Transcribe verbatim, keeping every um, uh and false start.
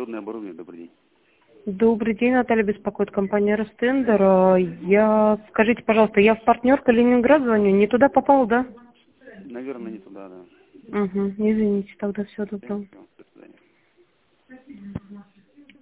светодиодное оборудование. Добрый день. Добрый день, Наталья беспокоит, компания Ростендер. Я, скажите, пожалуйста, я в партнер Калининград звоню, не туда попал, да? Наверное, не туда, да. Угу, извините, тогда все Всем, добро. всем, до свидания.